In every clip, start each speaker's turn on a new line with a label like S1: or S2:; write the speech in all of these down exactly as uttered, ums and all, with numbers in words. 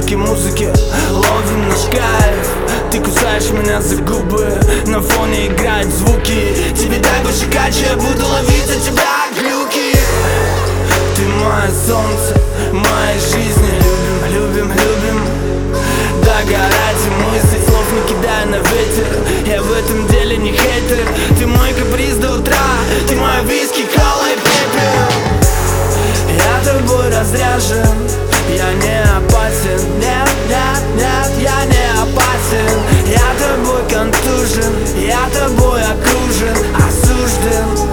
S1: русской музыке ловим наш кайф. Ты кусаешь меня за губы, на фоне играют звуки. Тебе дай больше качи, я буду ловить от тебя глюки. Ты мое солнце, моей жизни. Любим, любим, любим догорать и мысли, слов не кидая на ветер. Я в этом деле не хейтер. Ты мой каприз до утра, ты мой виски, кола и пепел. Я тобой разряжен, я не опасен. Нет, нет, нет, я не опасен. Я тобой контужен, я тобой окружен, осужден.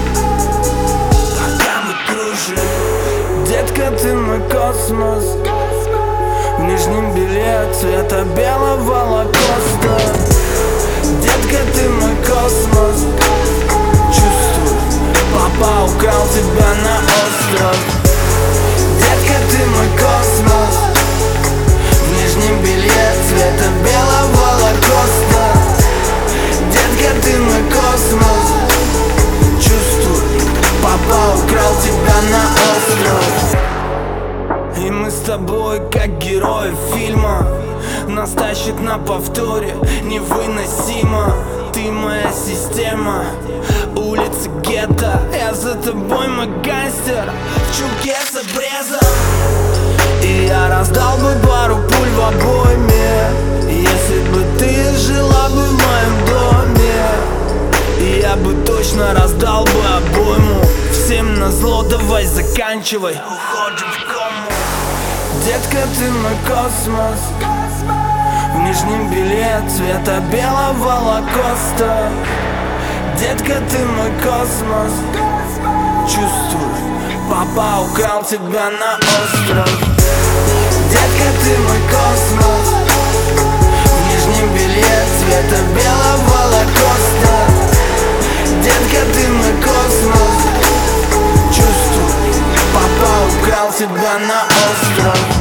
S1: Пока мы кружим. Детка, ты мой космос. В нижнем белье цвета белого лакоста. Детка, ты мой космос. Чувствуй, папа украл тебя на остров. Детка, ты мой космос. В нижнем белье цвета белого лакоста. Детка, ты мой космос. Чувствуй, папа украл тебя на остров. И мы с тобой как герои фильма. Нас тащит на повторе, невыносимо. Ты моя система, улица гетто. Я за тобой мой гангстер в чулке с обрезом. И я раздал бы пару пуль в обойме, если бы ты жила бы в моем доме. И я бы точно раздал бы обойму. Всем назло, давай заканчивай, уходим в кому. Детка, ты мой космос. В нижнем белье цвета белого лакоста. Детка, ты мой космос. Чувствуй, папа украл тебя на остров. Детка, ты мой космос. В нижнем белье цвета белого лакоста. Детка, ты мой космос. Чувствуй, папа украл тебя на остров.